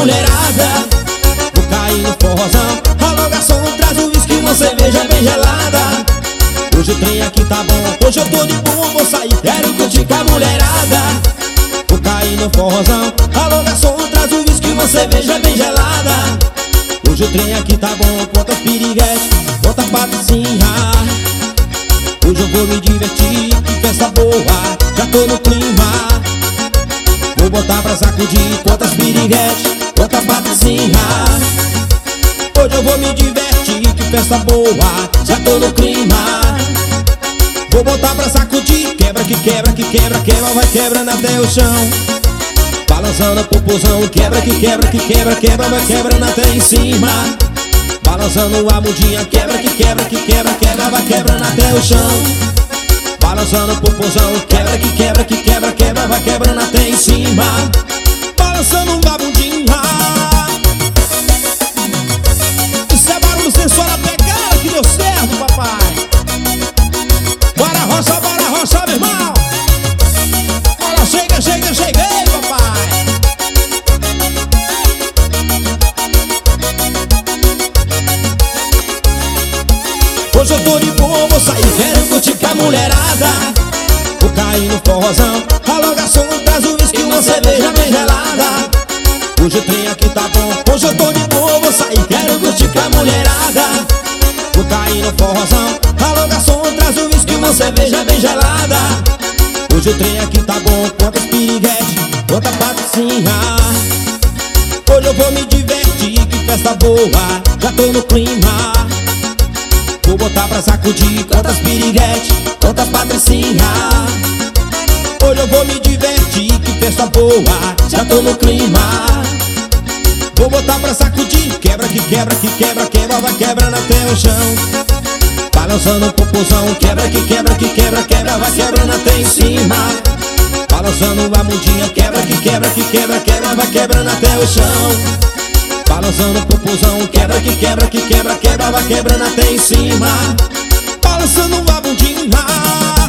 mulherada. Vou cair no forrozão, alô garçom, traz o whisky, uma cerveja bem gelada. Hoje o trem aqui tá bom, hoje eu tô de boa, vou sair, quero curtir com a mulherada. Vou cair no forrozão, alô garçom, traz o whisky, uma cerveja bem gelada. Hoje o trem aqui tá bom, conta piriguete, conta patricinha. Hoje eu vou me divertir, que festa boa, já tô no clima. Vou botar pra sacudir, conta piriguete, conta patricinha. Hoje eu vou me divertir, que festa boa, já tô no clima. Vou botar pra sacudir, quebra que quebra, que quebra, quebra, vai quebrando até o chão. Balançando a popozão, quebra que quebra, que quebra, quebra, vai quebrando até em cima. Balançando a mudinha, quebra que quebra, que quebra, quebra, vai quebrando até o chão. Balançando a popozão, quebra que quebra, que quebra, quebra, vai quebrando até em cima. Balançando a bundinha. Isso é barulho sensual na pegada que deu certo, papai. Bora roça, meu irmão. Bora, chega, chega, cheguei, papai. Hoje eu tô de boa, vou sair, quero curtir com a mulherada. Vou cair no forrozão, alô garçom, traz o whisky, uma cerveja bem gelada. Hoje o trem aqui tá bom, hoje eu tô de boa, vou sair, quero curtir com a mulherada. Vou cair no forrozão, alô garçom, traz o whisky, uma cerveja bem gelada. Hoje o trem aqui tá bom, conta piriguete, conta patricinha. Hoje eu vou me divertir, que festa boa, já tô no clima. Vou botar pra sacudir, conta piriguete, conta patricinha. Hoje eu vou me divertir, que festa boa, já tô no clima. Vou botar pra sacudir, quebra que quebra, que quebra, quebra, vai quebrando até o chão. Balançando o popozão, quebra que quebra, que quebra, quebra, vai quebrando até em cima. Balançando a mudinha, quebra que quebra, que quebra, quebra, vai quebrando até o chão. Balançando o popozão, quebra que quebra, que quebra, quebra, vai quebrando até em cima. Balançando a bundinha.